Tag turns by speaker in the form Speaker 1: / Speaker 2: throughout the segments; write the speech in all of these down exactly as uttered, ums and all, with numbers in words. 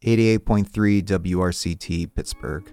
Speaker 1: eighty-eight point three W R C T Pittsburgh.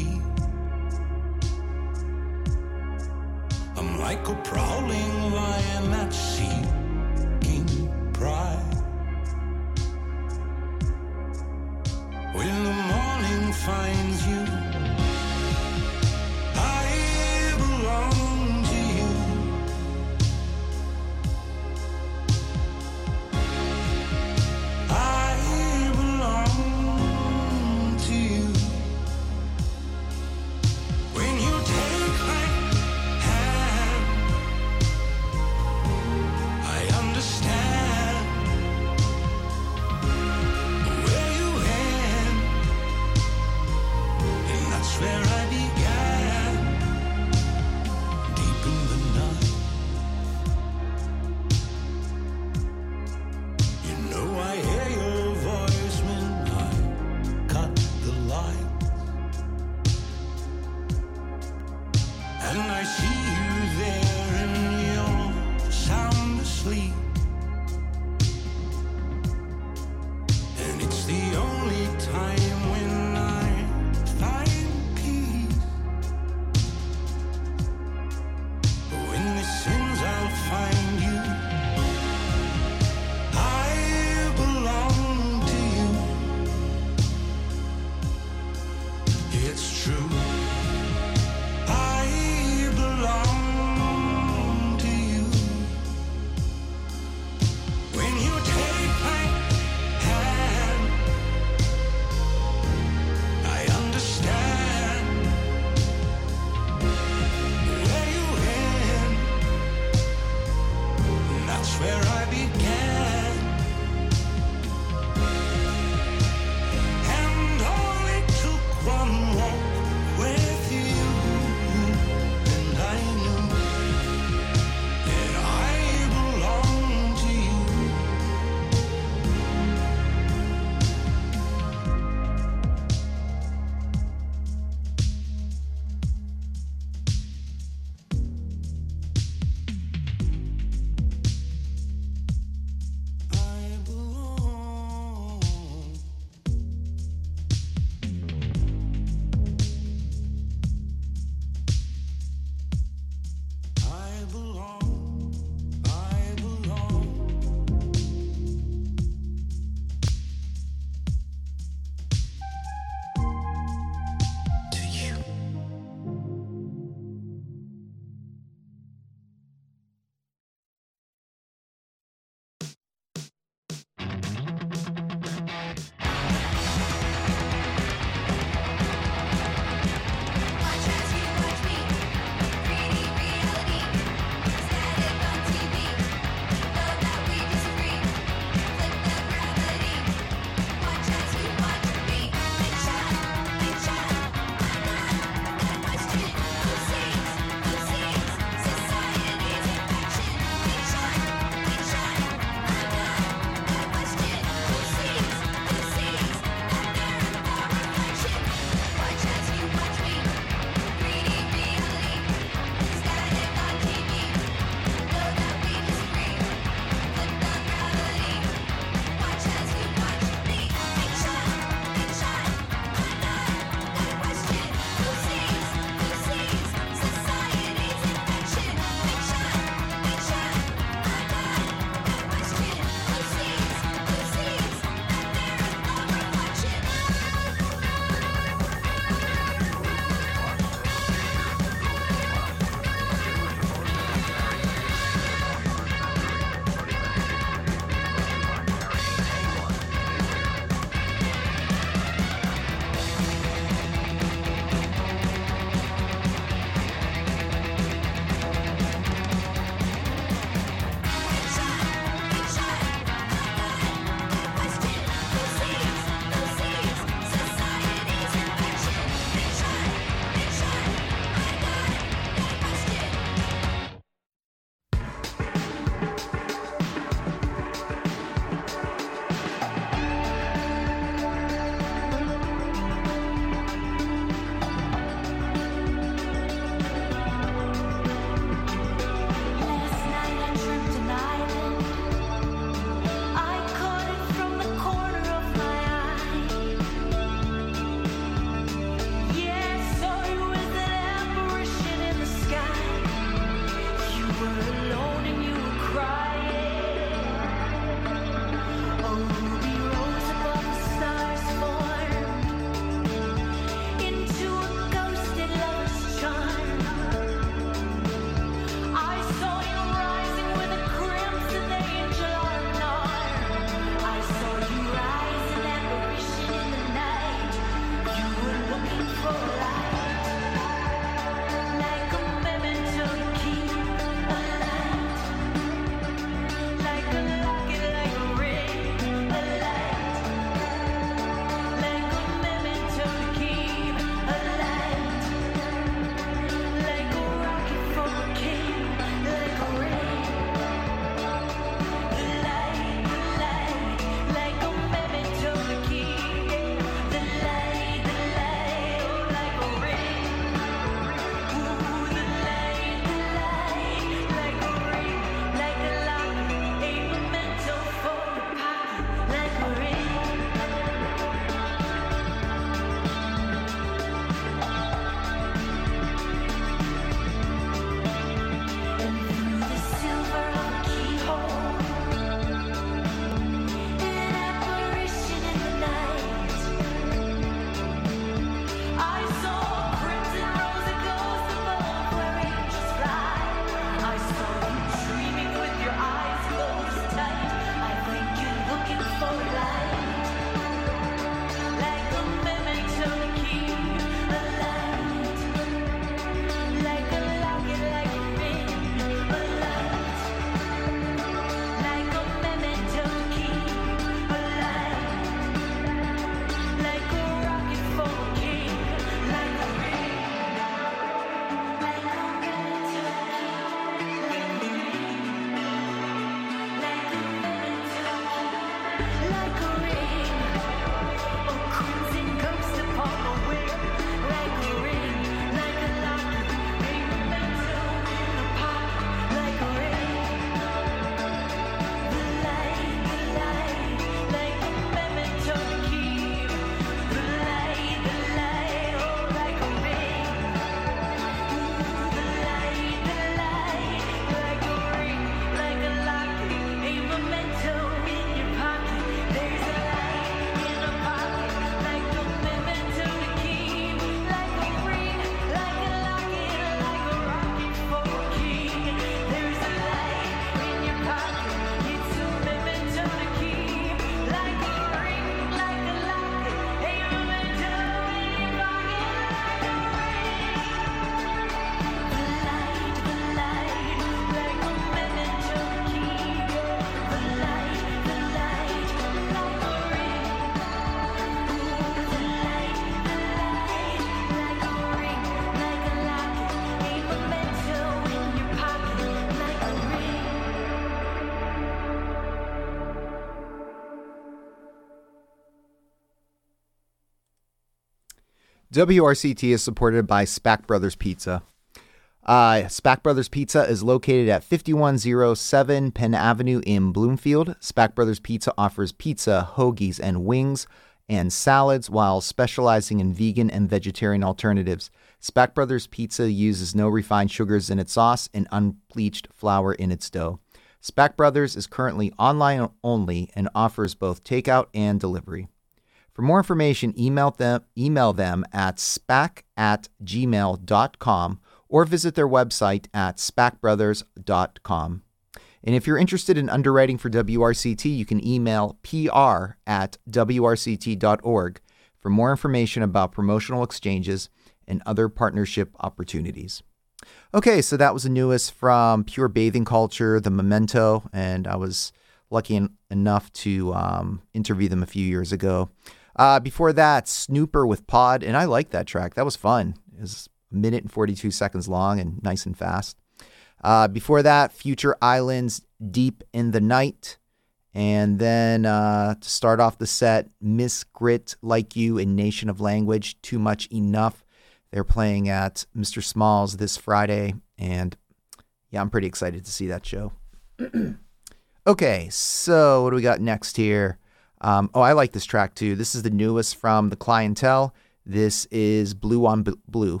Speaker 1: W R C T is supported by Spack Brothers Pizza. Uh, Spack Brothers Pizza is located at fifty-one oh seven Penn Avenue in Bloomfield. Spack Brothers Pizza offers pizza, hoagies, and wings and salads while specializing in vegan and vegetarian alternatives. Spack Brothers Pizza uses no refined sugars in its sauce and unbleached flour in its dough. Spack Brothers is currently online only and offers both takeout and delivery. For more information, email them, email them at spack at gmail dot com or visit their website at spack brothers dot com. And if you're interested in underwriting for W R C T, you can email P R at W R C T dot org for more information about promotional exchanges and other partnership opportunities. Okay, so that was the newest from Pure Bathing Culture, the Memento, and I was lucky en- enough to um, interview them a few years ago. Uh, before that, Snooper with Pod, and I liked that track. That was fun. It was a minute and forty-two seconds long and nice and fast. Uh, before that, Future Islands, Deep in the Night. And then uh, to start off the set, Miss Grit, Like You, and Nation of Language, Too Much Enough. They're playing at Mister Smalls this Friday, and yeah, I'm pretty excited to see that show. Okay, so what do we got next here? Um, oh, I like this track too. This is the newest from The Clientele. This is Blue on B- Blue.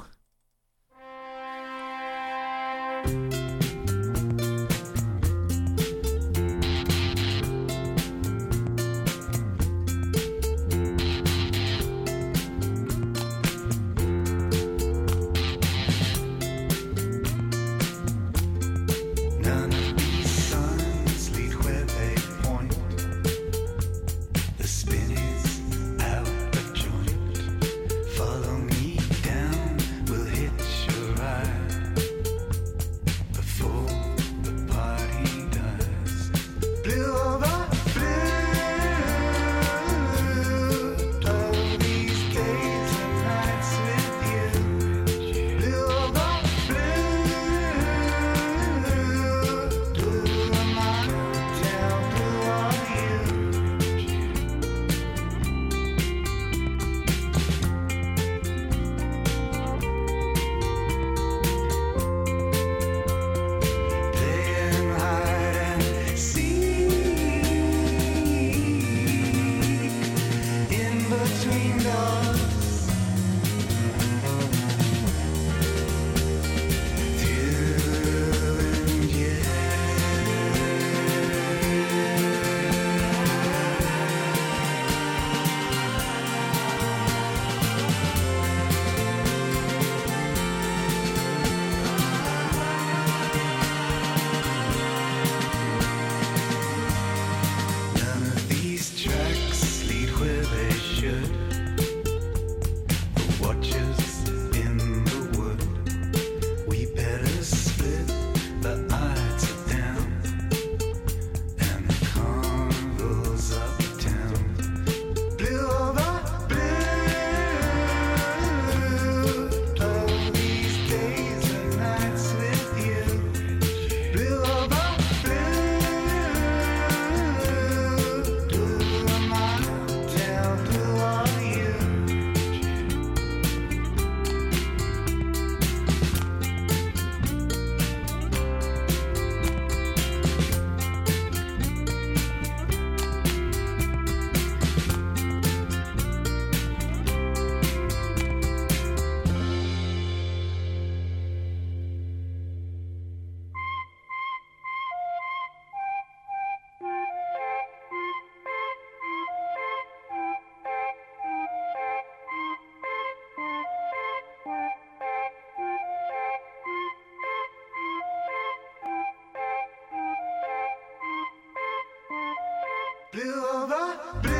Speaker 2: Blue over blue.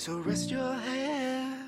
Speaker 2: So rest your head,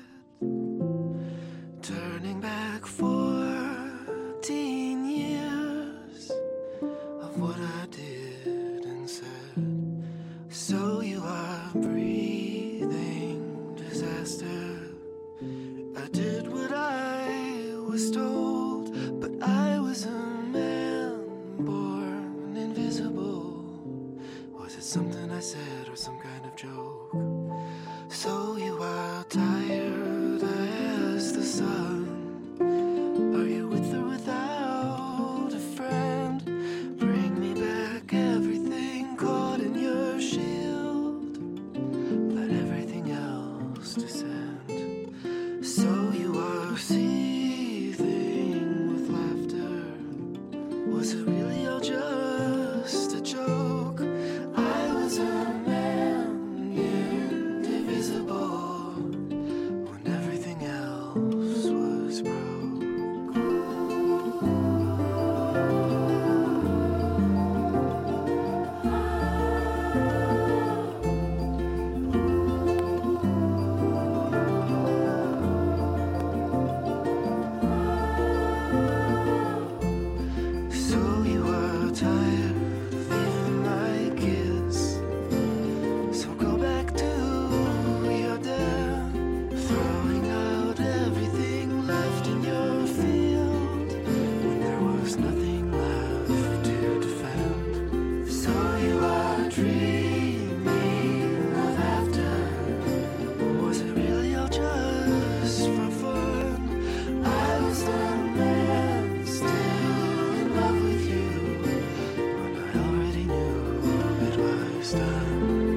Speaker 2: turning back fourteen years of what I did and said. So you are breathing disaster. I did what I was told, but I was a man born invisible. Was it something I said or some kind of joke? So you are tired as the sun. Are you with or without a friend? Bring me back everything caught in your shield. Let everything else descend. So you are seething with laughter. Was it really all just a joke? I was a man indivisible when everything else was broke. So you are tired of leaving my kiss. So go back to your den, throwing out everything left in your field when there was nothing left to defend. So you are dreaming of after. Was it really all just for fun? I was the man still in love with you when I already knew it was done.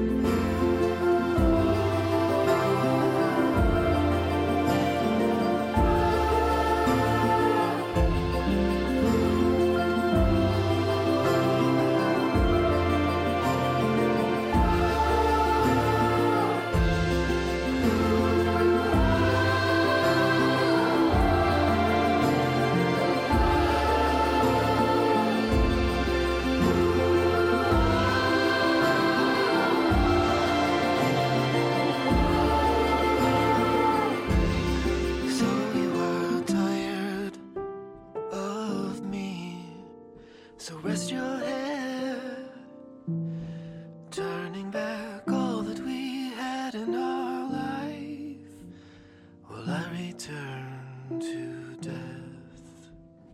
Speaker 2: So you are tired of me. So rest your head, turning back all that we had in our life. Will I return to death?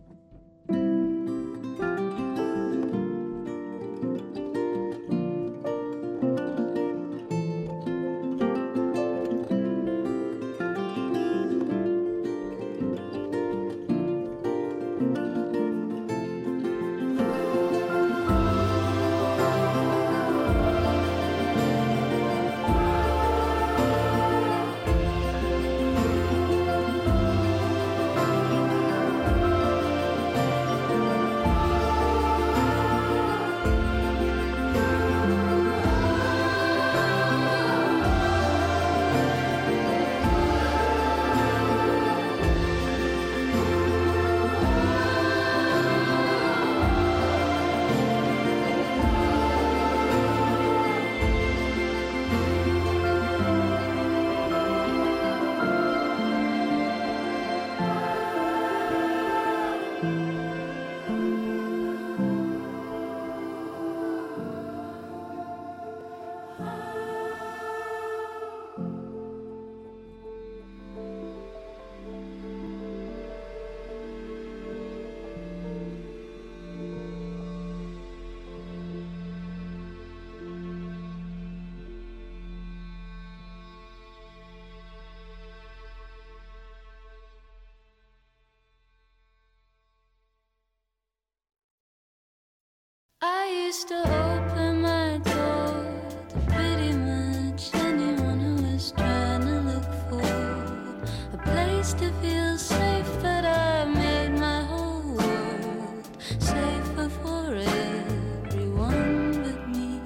Speaker 3: I used to open my door to pretty much anyone who was trying to look for a place to feel safe, but I made my whole world safer for everyone but me.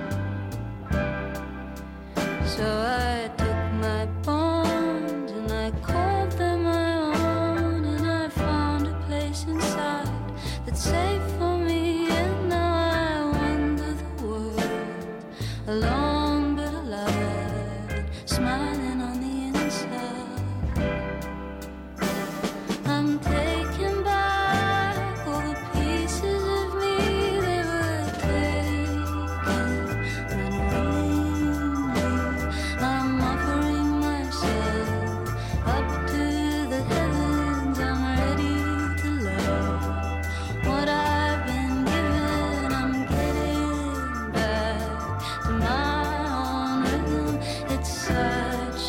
Speaker 3: So I took my bonds and I called them my own, and I found a place inside that's safe for me. Alone but alive, smiling on the inside. I'm taking back all the pieces of me that were taken unwillingly. I'm offering myself up to the heavens. I'm ready to love what I've been given. I'm getting back to my own rhythm. It's such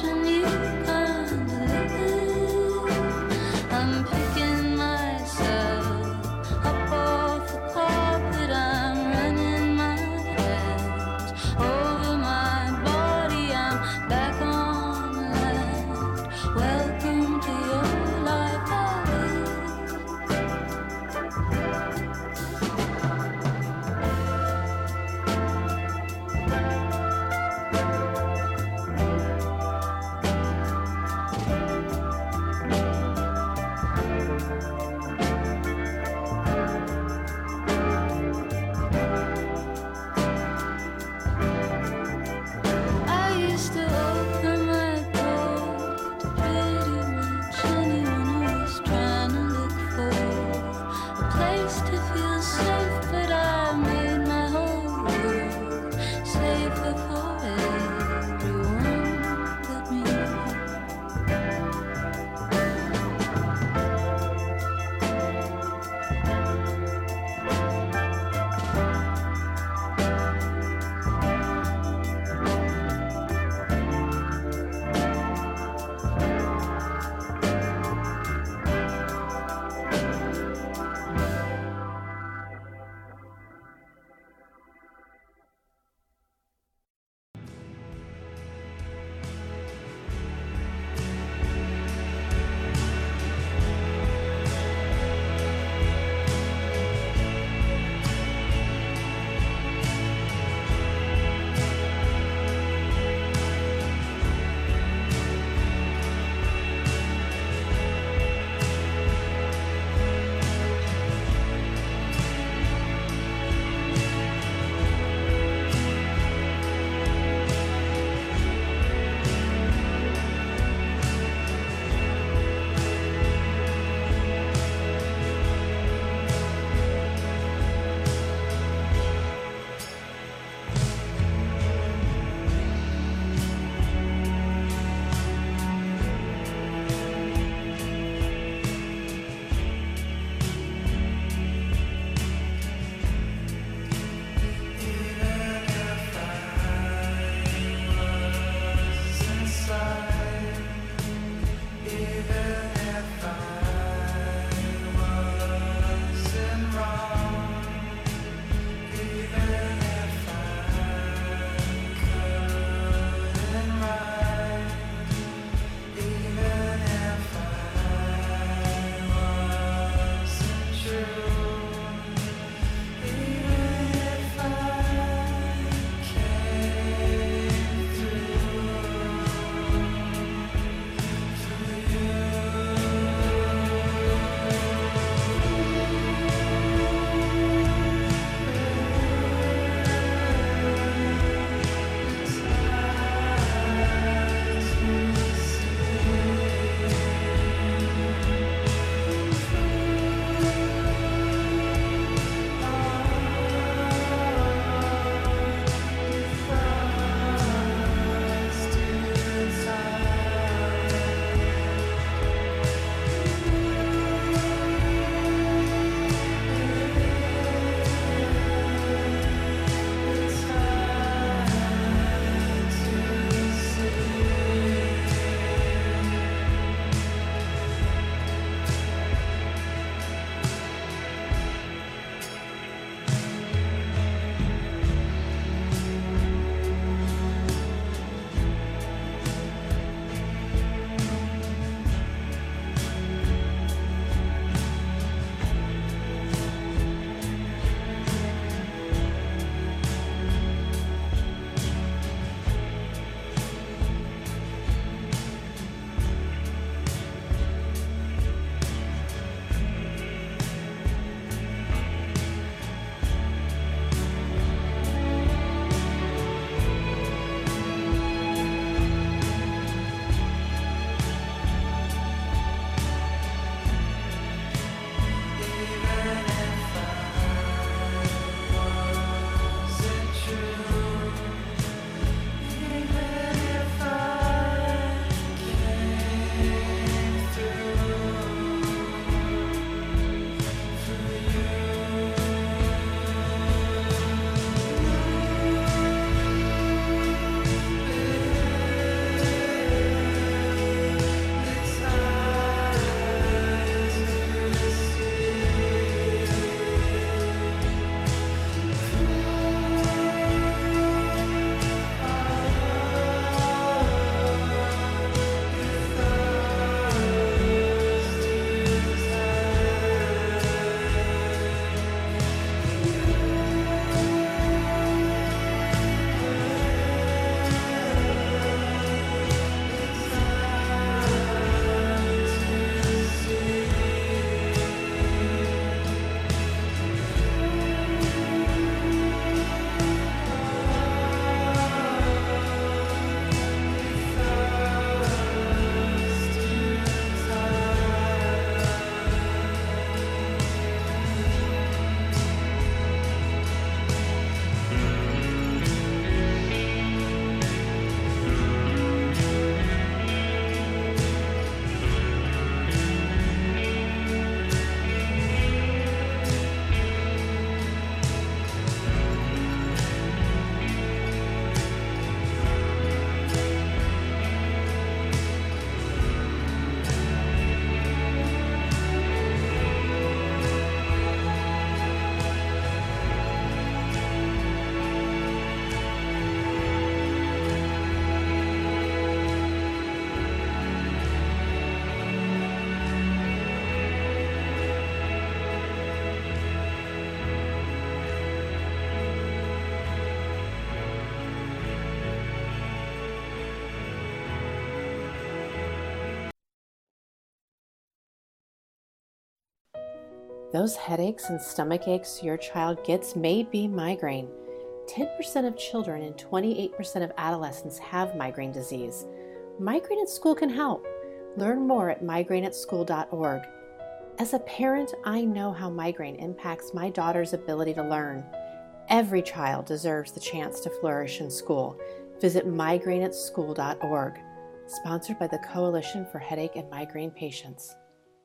Speaker 4: Those headaches and stomach aches your child gets may be migraine. ten percent of children and twenty-eight percent of adolescents have migraine disease. Migraine at School can help. Learn more at migraine at school dot org. As a parent, I know how migraine impacts my daughter's ability to learn. Every child deserves the chance to flourish in school. Visit migraine at school dot org. Sponsored by the Coalition for Headache and Migraine Patients.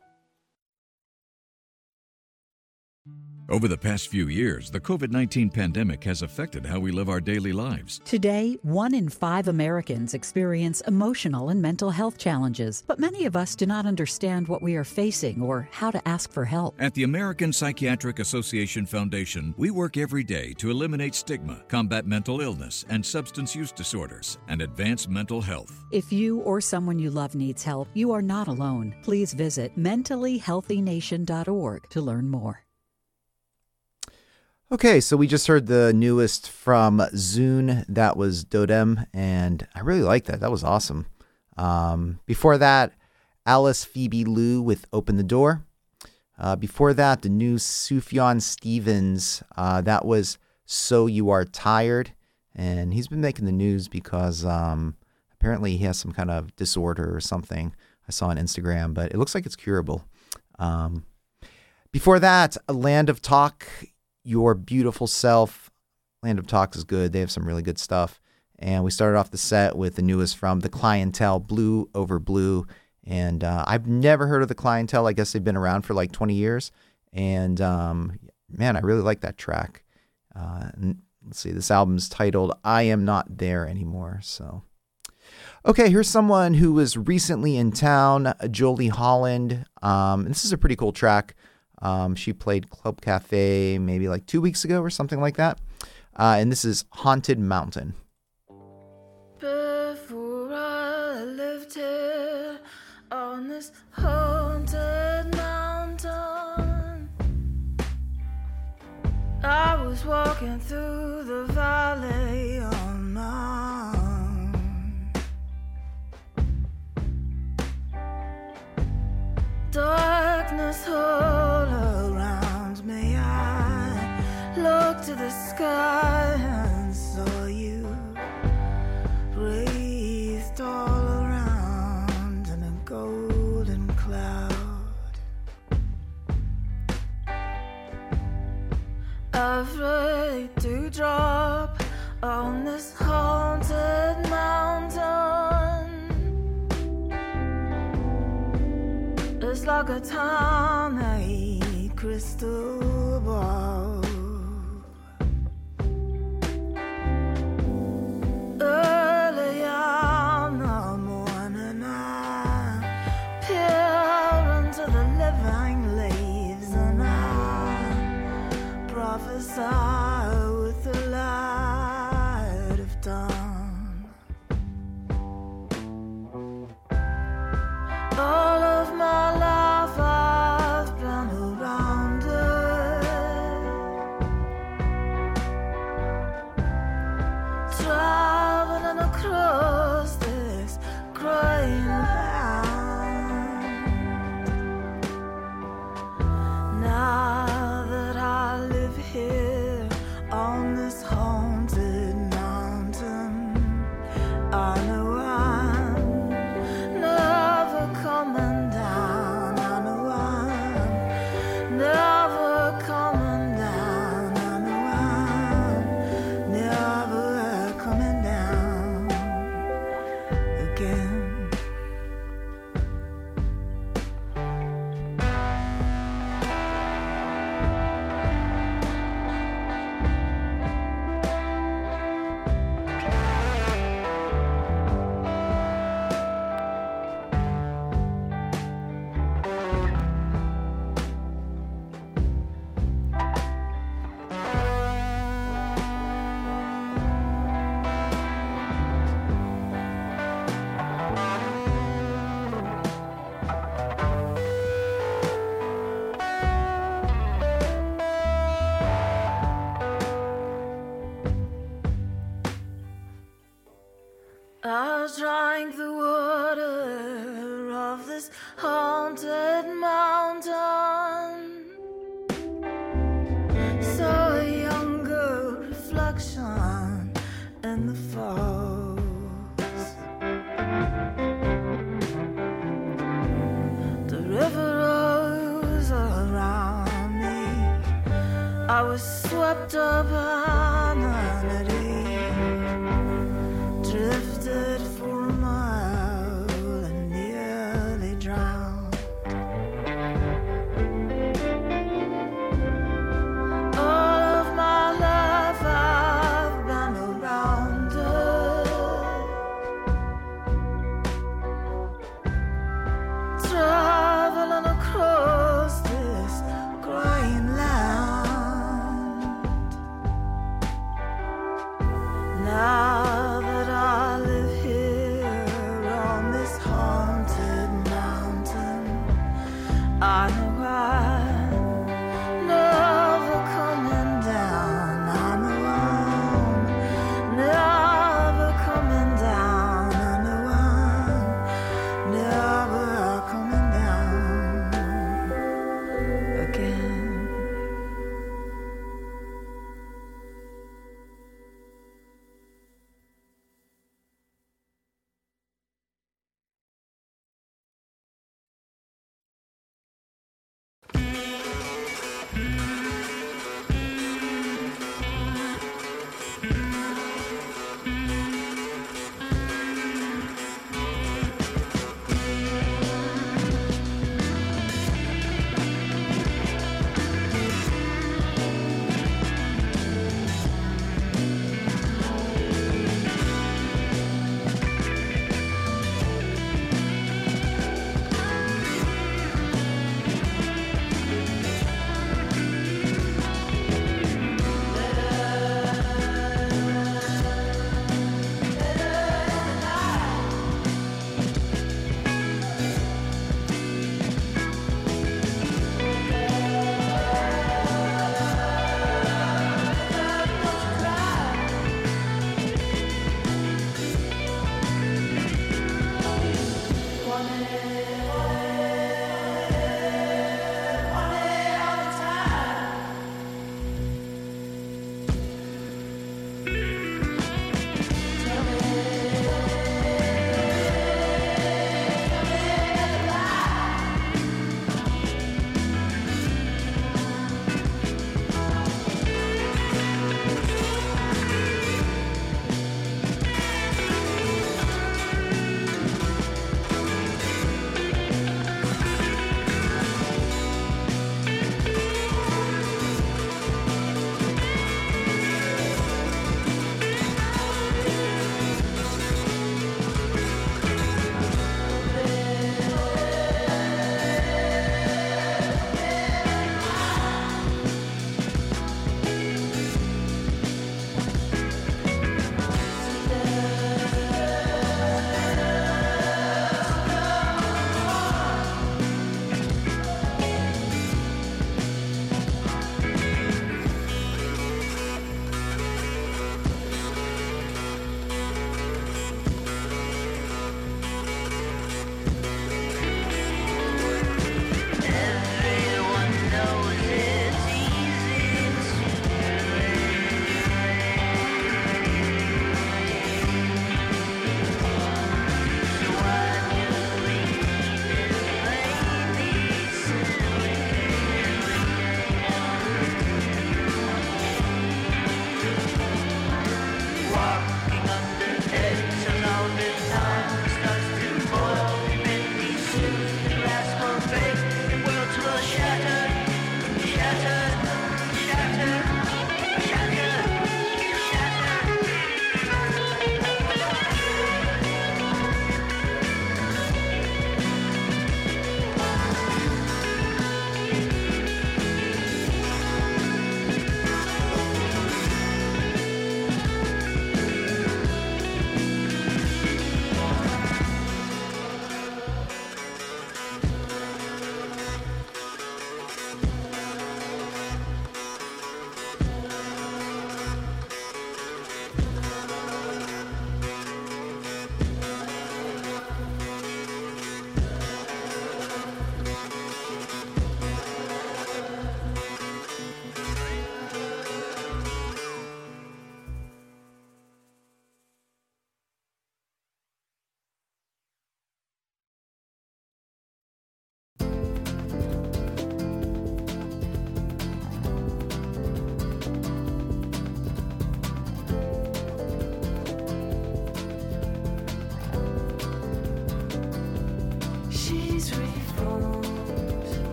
Speaker 5: Over the past few years, the covid nineteen pandemic has affected how we live our daily lives.
Speaker 6: Today, one in five Americans experience emotional and mental health challenges, but many of us do not understand what we are facing or how to ask for help.
Speaker 5: At the American Psychiatric Association Foundation, we work every day to eliminate stigma, combat mental illness and substance use disorders, and advance mental health.
Speaker 6: If you or someone you love needs help, you are not alone. Please visit mentally healthy nation dot org to learn more.
Speaker 1: Okay, so we just heard the newest from Zune. That was Dodem, and I really like that. That was awesome. Um, before that, Alice Phoebe Liu with Open the Door. Uh, before that, the new Sufjan Stevens. Uh, that was So You Are Tired, and he's been making the news because um, apparently he has some kind of disorder or something. I saw on Instagram, but it looks like it's curable. Um, before that, A Land of Talk, Your Beautiful Self. Land of Talk is good. They have some really good stuff. And we started off the set with the newest from The Clientele, Blue Over Blue. And uh, I've never heard of The Clientele. I guess they've been around for like twenty years. And um, man, I really like that track. Uh, and let's see, this album's titled I Am Not There Anymore. So, okay, here's someone who was recently in town, Jolie Holland. Um, and this is a pretty cool track. Um, she played Club Cafe maybe like two weeks ago or something like that. Uh, and this is Haunted Mountain.
Speaker 7: Before I lived here on this haunted mountain, I was walking through the valley on my own. Darkness all around me, I looked to the sky and saw you breathed all around in a golden cloud. Afraid to drop on this haunted mountain. It's like a tiny crystal ball. Early on the morning, I peer into the living leaves and I prophesy with the light of dawn. All of my life I've been around it, traveling across this gray land. Now that I live here on this haunted mountain, I know I'm never coming down. I know I'm never coming down. I know I'm never coming down again. I drank the water of this haunted mountain.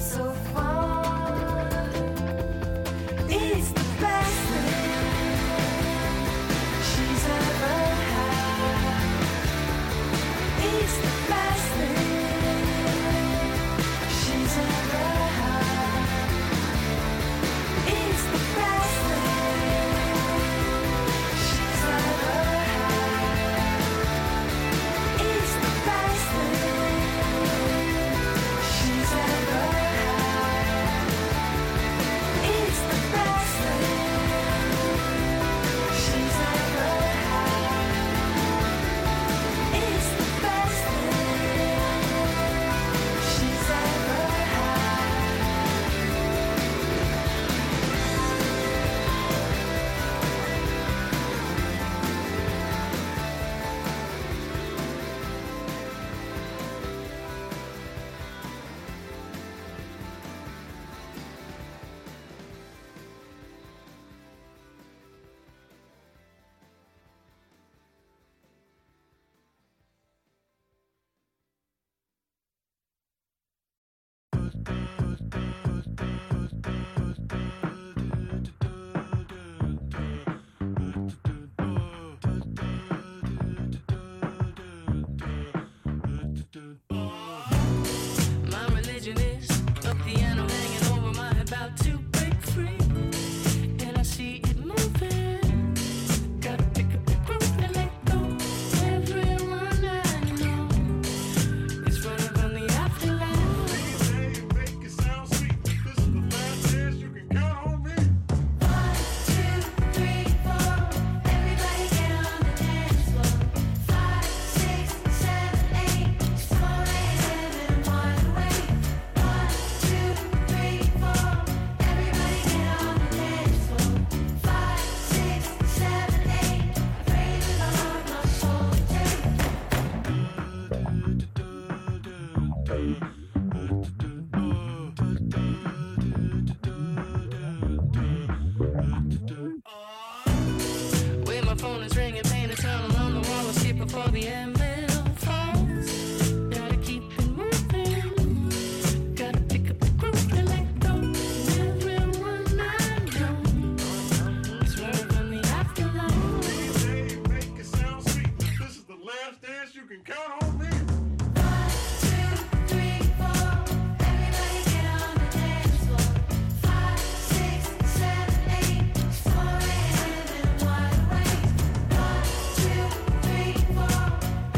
Speaker 7: so far. It's the best thing she's ever had. It's the best thing she's ever had. It's the best thing she's ever had. It's the best thing she's ever had. It's the best thing she's ever had. It's the best thing she's ever My religion is a piano hanging over my head, about to break free, and I see it moving. Gotta pick up the groove and let go. Everyone I know is running from the afterlife.
Speaker 8: Make it sound sweet. This is the last chance you can count on me.
Speaker 7: One, two, three, four. Everybody get on the dance floor. Five, six, seven, eight. It's four a.m. and I'm wide awake. One, two, three, four. Everybody get on the dance floor. Five, six, seven, eight. I pray to the Lord my soul to take. When my phone is ringing, paint a tunnel on the wall, I skip before the anvil falls. Gotta keep it moving. Gotta pick up the groove and let go. Everyone I know is running from the afterlife.
Speaker 8: Hey, make it sound sweet. This is the last dance you can count on me.
Speaker 7: One, two, three, four. Everybody get on the dance floor. Five, six, seven, eight. It's four a.m. and I'm wide awake. One, two, three, four.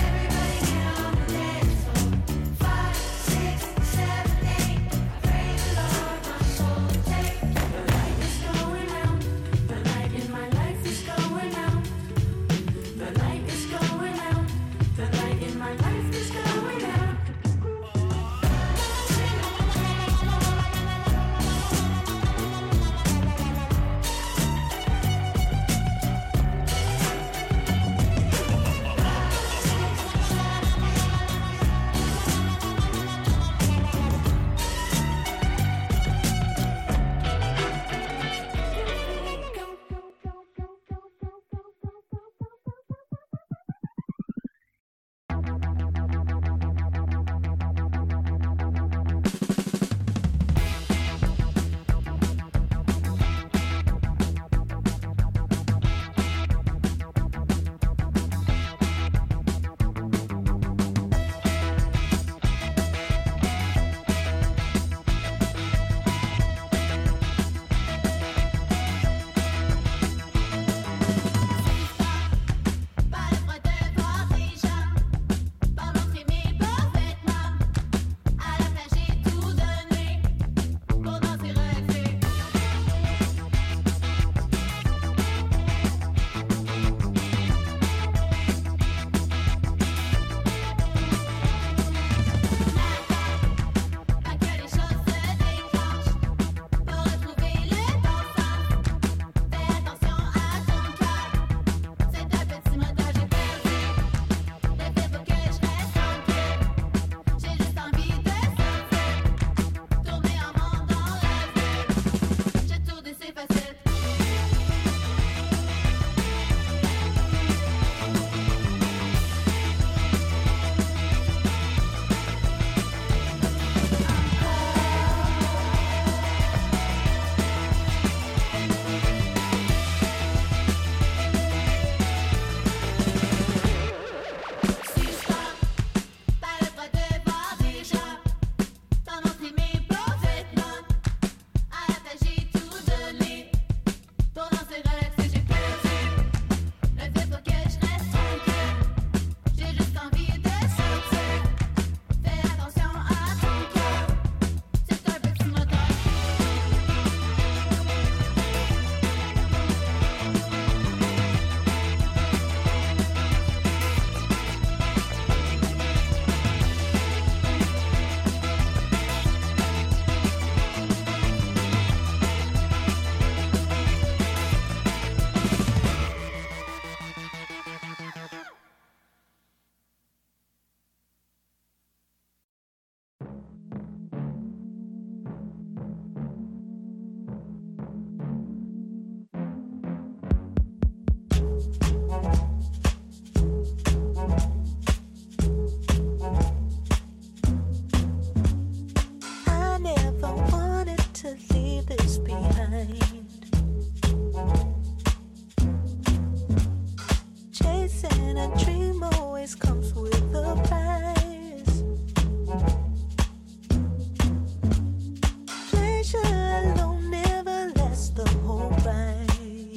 Speaker 7: pleasure alone never lasts the whole ride.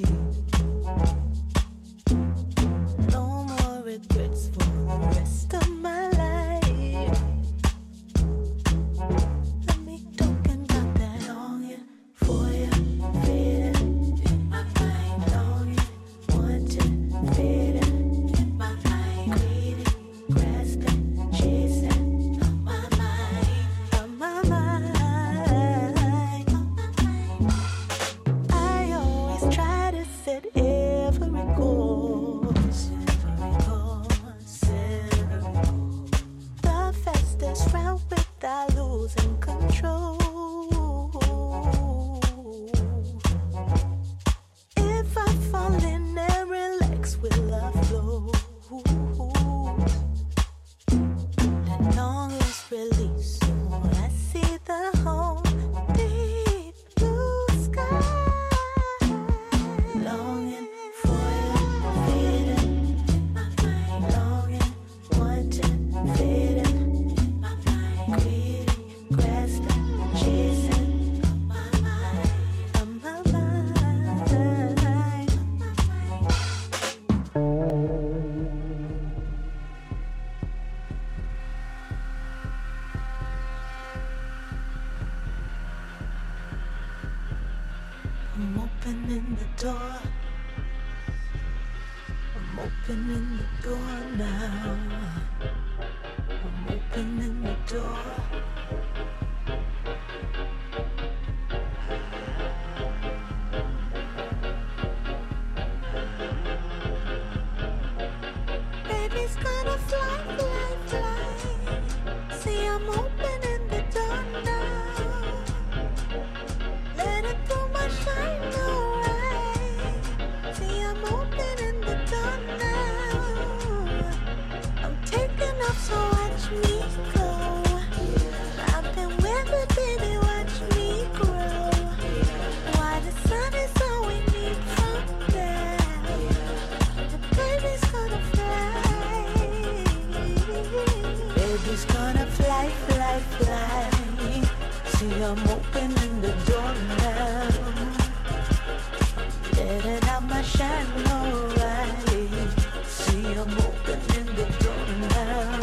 Speaker 7: No more regrets for the rest of my life. Let me talking about that longing for you, feeling in my mind, longing, wanting, feeling in my mind, greedy, grasping, chasing on my mind, on my mind, on my mind. I always try to set every course, every course, every course, the fastest route without losing control. If I fall in and relax, will I flow? And long as release, so I see the whole deep blue sky. Longing for you, feeling in my mind, longing, wanting, feeling in my mind, greedy, grasping, chasing on my mind, on my mind, on my mind. I'm opening the door. I'm opening the door now. I'm opening the door. Baby's gonna fly, fly, fly. See, I'm opening the door now. Let it through my shine alright. See, I'm opening the door now. I'm taking off, so watch me go. I've been with it, baby, watch me grow. Why the sun is all we need from now. The baby's gonna fly. Baby's gonna fly, fly, fly. See, I'm opening the door now. Letting out my shine, alright. See, I'm opening the door now.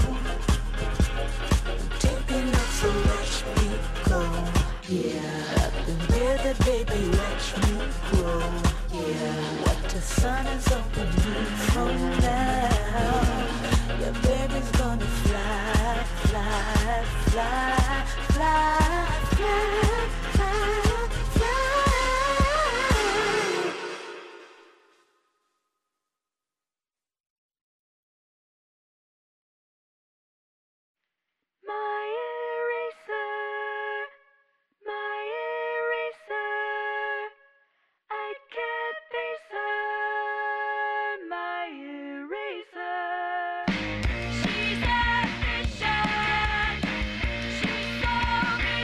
Speaker 7: Taking off, so watch me go. Yeah, I've been with it, baby, watch me grow. Yeah, what the sun is open me from now. Yeah, baby's gonna fly, fly, fly, fly, fly, fly, fly. My eraser, my eraser, I can't face her, my eraser. She's efficient, she's so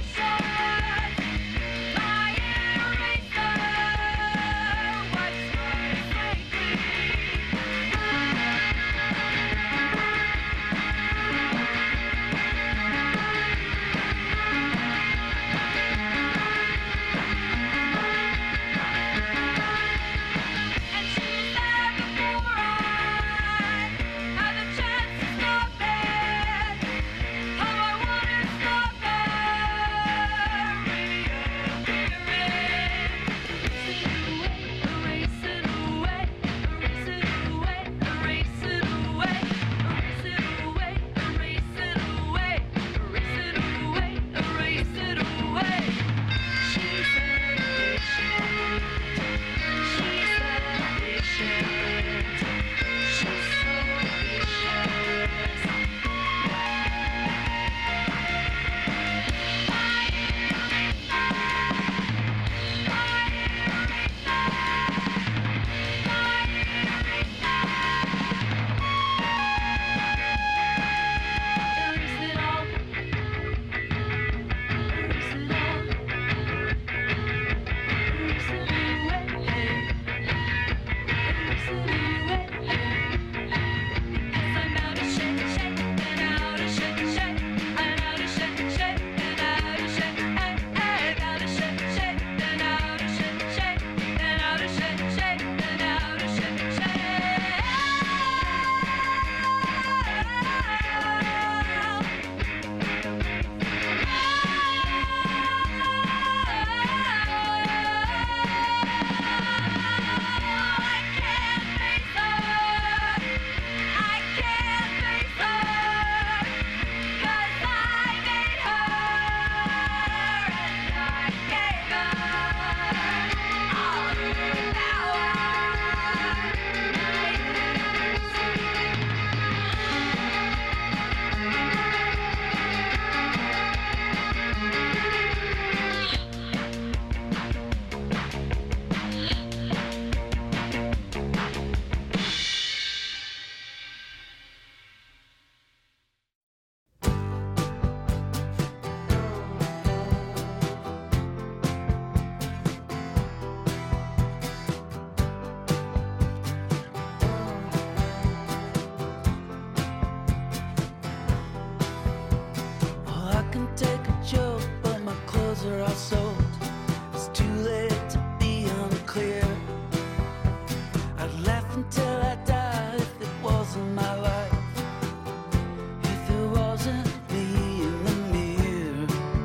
Speaker 2: are all sold. It's too late to be unclear. I'd laugh until I died if it wasn't my life. If it wasn't me in the mirror.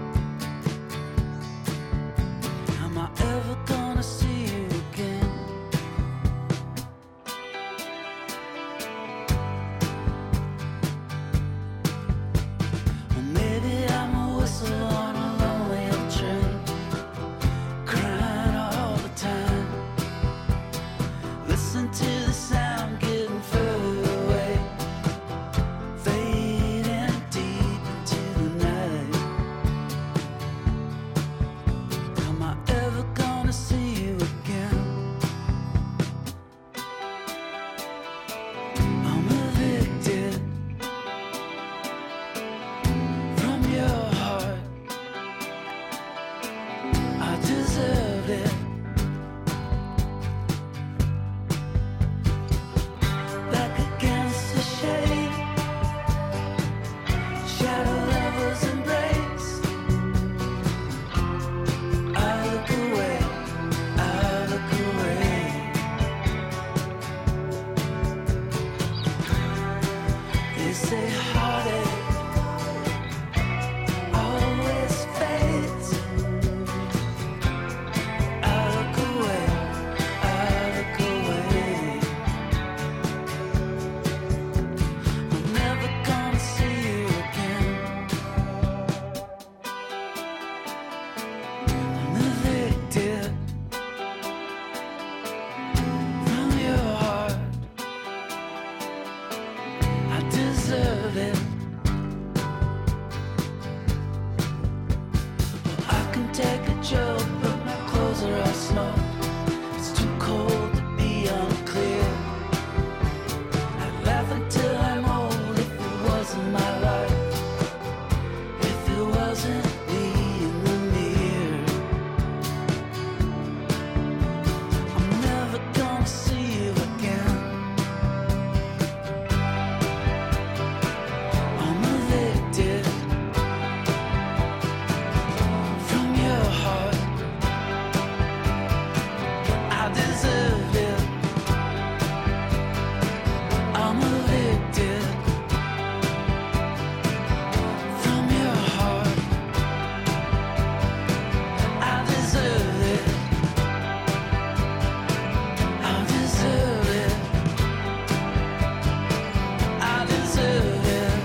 Speaker 2: Am I ever gonna see you again? Or maybe I'm a whistle on a lonely old train, crying all the time. Listen to the sound getting further away, fading deep into the night. Am I ever gonna see you again? I'm evicted from your heart. I deserve it. Back against the shade, shadow lovers embrace. I look away, I look away. They say heartache always fades. I look away, I look away. I'm never gonna see you again. I'm evicted from your heart. I deserve it. I can take a joke, but my clothes are all smoked. It's too cold to be unclear. I'd laugh until I'm old if it wasn't my life. If it wasn't me in the mirror. I'm never gonna see you again. I'm evicted from your heart. I deserve it. I'm evicted from your heart. I deserve it. I deserve it. I deserve it.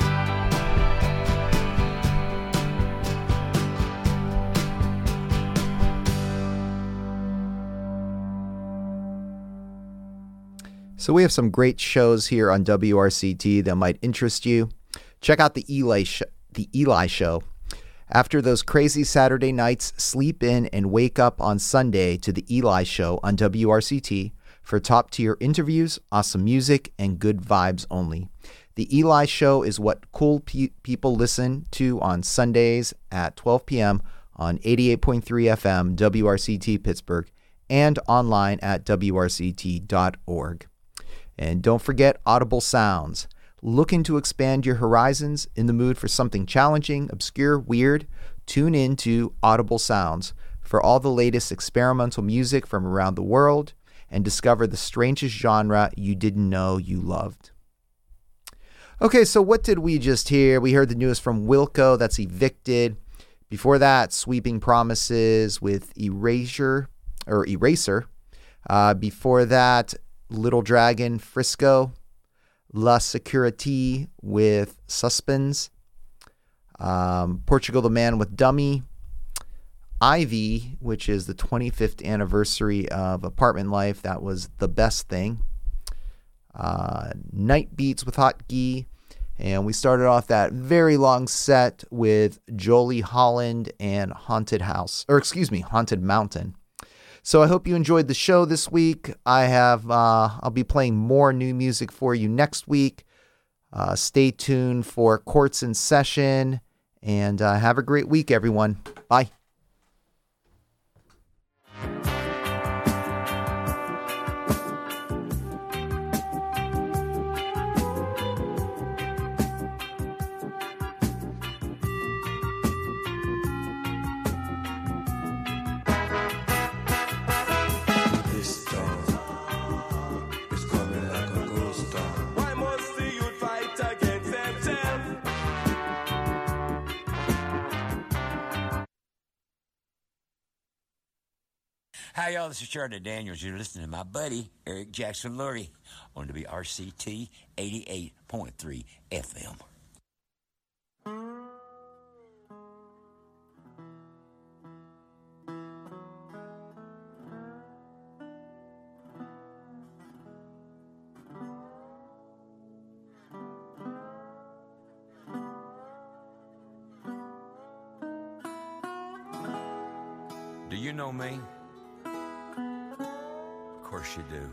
Speaker 1: So we have some great shows here on W R C T that might interest you. Check out the Eli sh- the Eli Show. After those crazy Saturday nights, sleep in and wake up on Sunday to the Eli Show on W R C T for top-tier interviews, awesome music, and good vibes only. The Eli Show is what cool pe- people listen to on Sundays at twelve p.m. on eighty-eight point three F M W R C T Pittsburgh and online at W R C T dot org. And don't forget Audible Sounds. Looking to expand your horizons, in the mood for something challenging, obscure, weird? Tune in to Audible Sounds for all the latest experimental music from around the world and discover the strangest genre you didn't know you loved. Okay, so what did we just hear? We heard the newest from Wilco, that's Evicted. Before that, Sweeping Promises with Erasure, or Eraser. Uh, before that, Little Dragon, Frisco. La Security with Suspens. Um, Portugal the Man with Dummy. Ivy, which is the twenty-fifth anniversary of Apartment Life. That was The Best Thing. Uh, Night Beats with Hot Gee. And we started off that very long set with Jolie Holland and Haunted House. Or excuse me, Haunted Mountain. So I hope you enjoyed the show this week. I have, uh, I'll be playing more new music for you next week. Uh, stay tuned for Courts in Session. And uh, have a great week, everyone. Bye.
Speaker 9: Hi, y'all. This is Charlotte Daniels. You're listening to my buddy, Eric Jackson Lurie, on W R C T eighty-eight point three F M. Do you know me? Of course you do.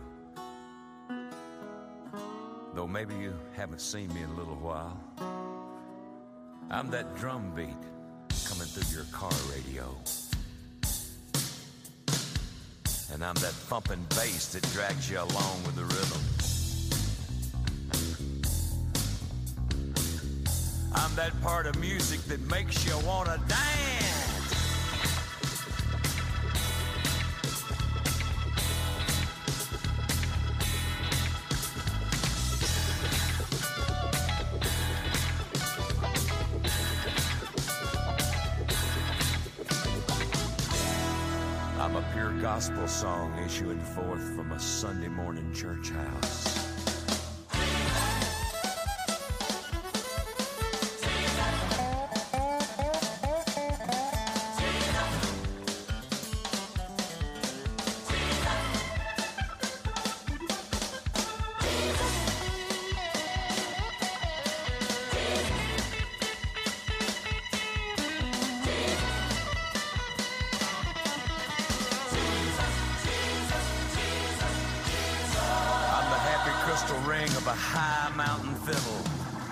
Speaker 9: Though maybe you haven't seen me in a little while. I'm that drum beat coming through your car radio. And I'm that thumping bass that drags you along with the rhythm. I'm that part of music that makes you wanna dance. I'm a pure gospel song issuing forth from a Sunday morning church house. Crystal ring of a high mountain fiddle.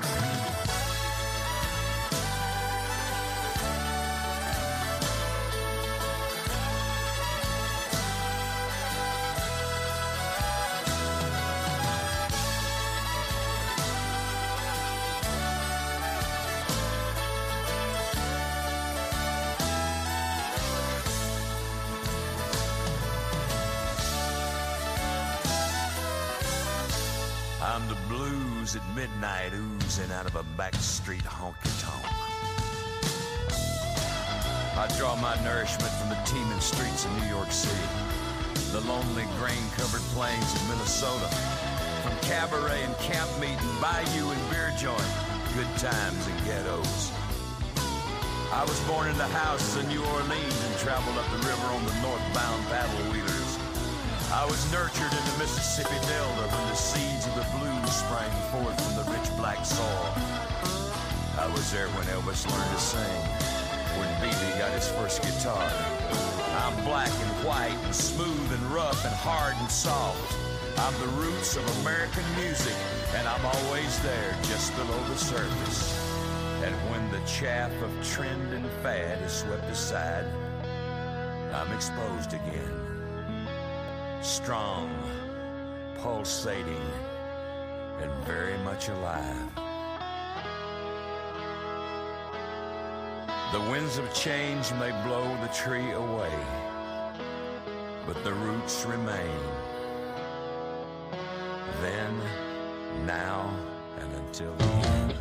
Speaker 9: I'm the blues at midnight oozing out of a backstreet honky-tonk. I draw my nourishment from the teeming streets of New York City, the lonely grain-covered plains of Minnesota, from cabaret and camp meeting, bayou and beer joint, good times and ghettos. I was born in the houses of New Orleans and traveled up the river on the northbound paddle wheelers. I was nurtured in the Mississippi Delta when the seeds of the blues sprang forth from the rich black soil. I was there when Elvis learned to sing, when B B got his first guitar. I'm black and white and smooth and rough and hard and soft. I'm the roots of American music, and I'm always there just below the surface. And when the chaff of trend and fad is swept aside, I'm exposed again. Strong, pulsating, and very much alive. The winds of change may blow the tree away, but the roots remain. Then, now, and until the end.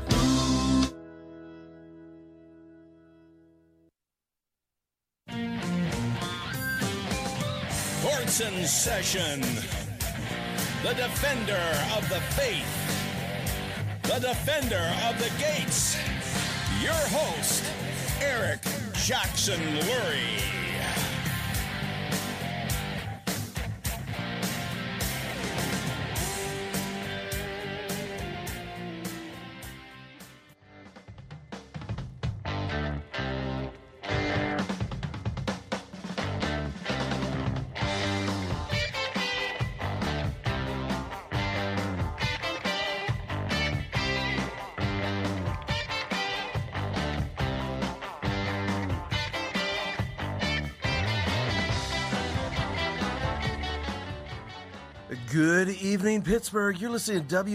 Speaker 10: Sports in Session. The defender of the faith. The defender of the gates. Your host, Eric Jackson Lurie.
Speaker 11: Good evening, Pittsburgh. You're listening to W